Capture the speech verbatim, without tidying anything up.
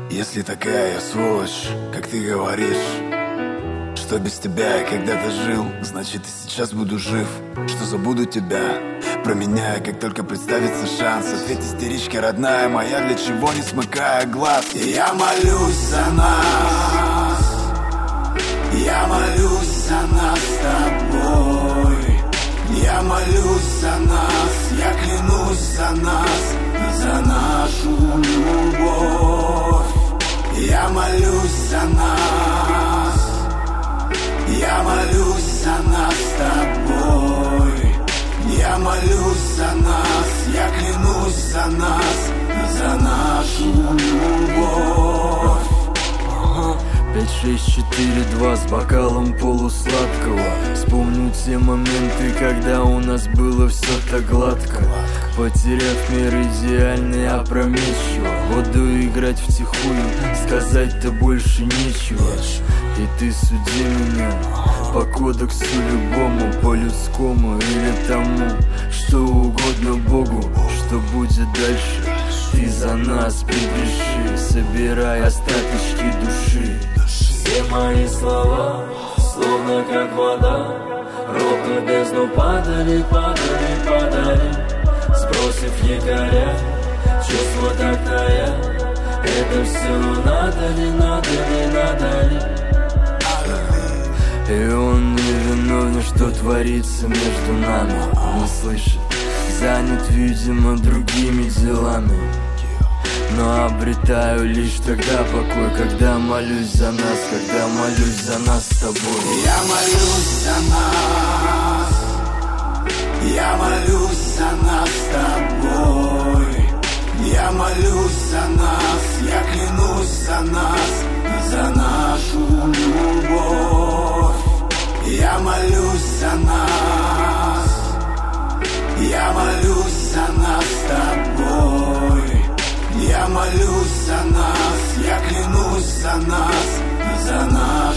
Если такая я сволочь, как ты говоришь, что без тебя я когда-то жил, значит и сейчас буду жив. Что забуду тебя, променяя, как только представится шанс. Ответь, истеричка родная моя, для чего не смыкая глаз. И я молюсь за нас, я молюсь за нас с тобой. Я молюсь за нас, я клянусь за нас, за нашу любовь. Я молюсь за нас, я молюсь за нас с тобой. Я молюсь за нас, я клянусь за нас, за нашу любовь. Пять, шесть, четыре, два с бокалом полусладкого. Вспомню те моменты, когда у нас было все так гладко. Потеряв мир идеальный, опрометчиво. Буду играть втихую, сказать-то больше нечего. И ты суди меня по кодексу любому, по-людскому или тому, что угодно Богу. Что будет дальше, ты за нас припиши, собирай остаточки души. Все мои слова, словно как вода, ровно в бездну падали, падали, падали. Сбросив якоря, чувства так таят. Это все надо ли, надо ли, надо ли. И он не виновен, что творится между нами. Не слышит, занят, видимо, другими делами. Но обретаю лишь тогда покой, когда молюсь за нас, когда молюсь за нас с тобой. Я молюсь за нас, я молюсь за нас с тобой. Я молюсь за нас, я клянусь за нас, за нашу любовь. Я молюсь за нас, я молюсь за нас с тобой. Я молюсь за нас, я клянусь за нас, за нашу